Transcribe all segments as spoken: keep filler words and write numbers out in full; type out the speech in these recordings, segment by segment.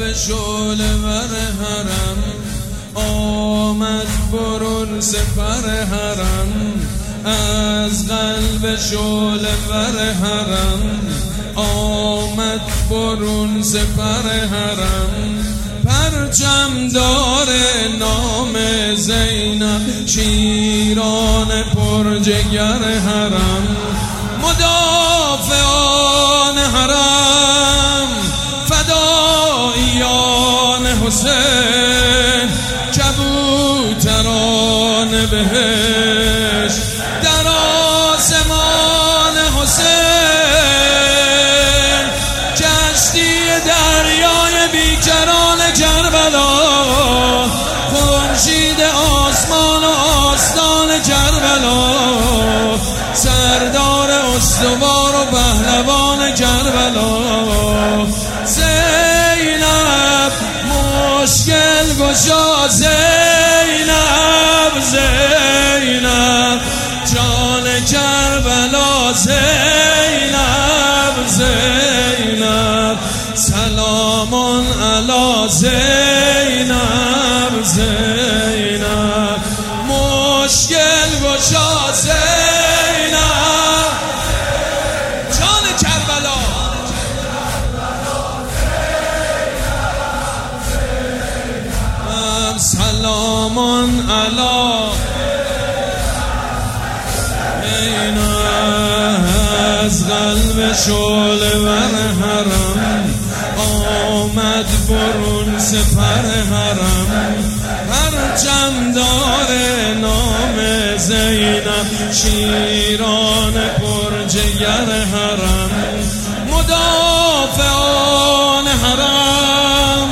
قلب شعله ور حرم آمد برون سپر حرم. از قلب شعله ور حرم آمد برون سپر حرم. پرچم داره نام زینب شیران پرجگر حرم. مدافعان حرم فداییان حسین کبوتران بهشت در آسمان حسین. کشتی دریای بیکران کربلا خورشید آسمان و آستان کربلا. سردار استوار و پهلوان کربلا. زینب مشکل گشا زینب زینب جان کربلا. زینب زینب سلام علی زینب زینب مشکل گشا زینب جان کربلا. سلام علی از قلب شعله ور حرم آمد برون سپر حرم. پرچم داره نام زینب شیران پرجگر حرم. مدافعان حرم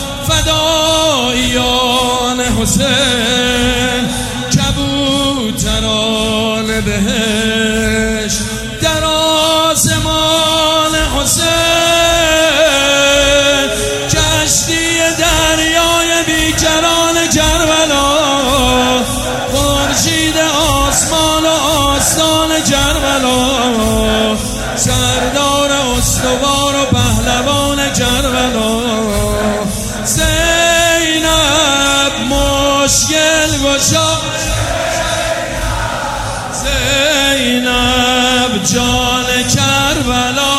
فداییان حسین کبوتران بهشت در آسمان حسین. کشتی دریای بیکران کربلا خورشید آسمان و آستان کربلا. سردار استوار و پهلوان کربلا. زینب مشکل گشا زینب جان کربلا.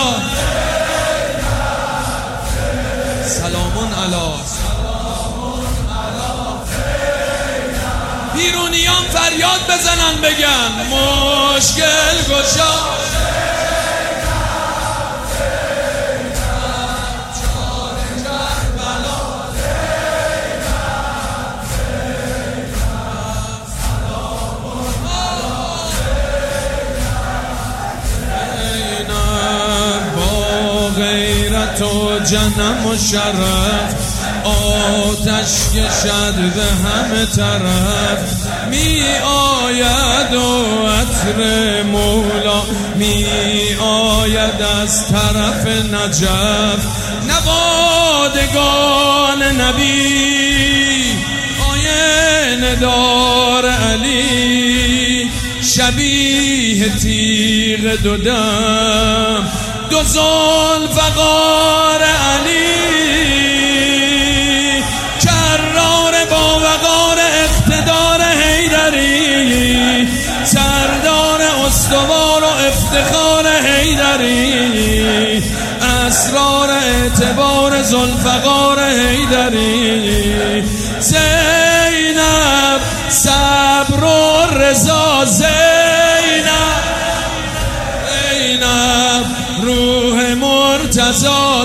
سلامون علی بیرونیان فریاد بزنن بگن مشکل گشا. تو جنم و شرف آتش کشد به همه طرف. می آید و عطر مولا می آید از طرف نجف. نوادگان نبی آینه دار علی شبیه تیغ دو دم دو ذوالفقار علی. کرار با وقار اقتدار حیدری سردار استوار و افتخار حیدری. اسرار اعتبار ذوالفقار حیدری. زینب صبر و رضا زینب زینب روح مرتضی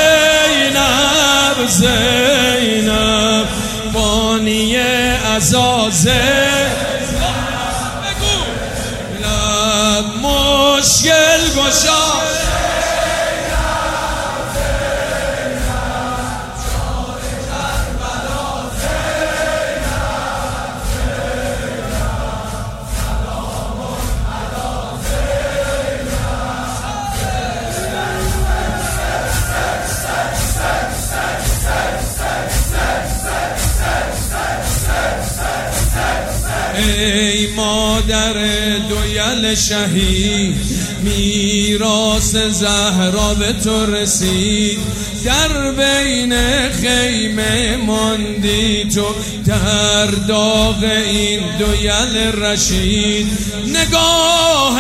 زینب زینب بانی عزازه. بگو لب مشکل گشا ای مادر دویل دویل شهید میراث زهرا به تو رسید، در بین خیمه ماندی تو در داغ این دویل رشید. نگاه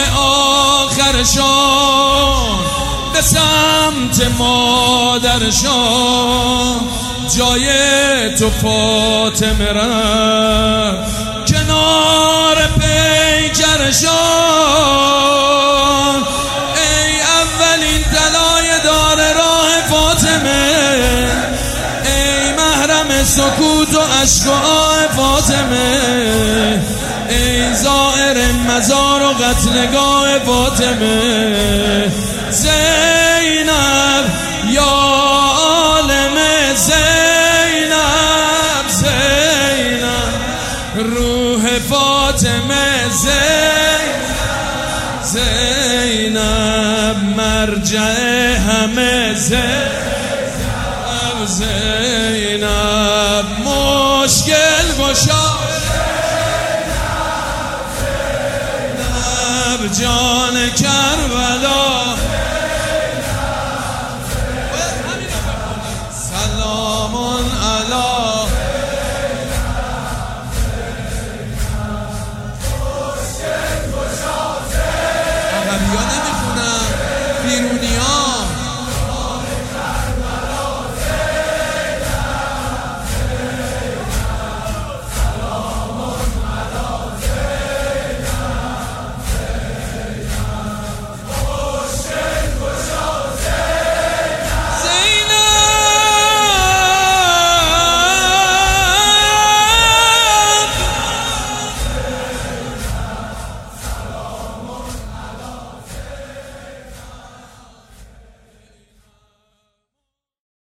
آخرشان به سمت مادرشان، جای تو فاطمه رفت کنار پیکرشان. ای اولین طلای دار راه فاطمه، ای محرم سکوت و اشک و آه فاطمه، ای زائر مزار و قتلگاه فاطمه. زینب یا عالم زینب، زینب روح فاطمه، زینب زینب مرجع همه، زینب زینب مشکل گشا، زینب جان کربلا. سلام علی عربی ها نمیخونم، بیرونی ها.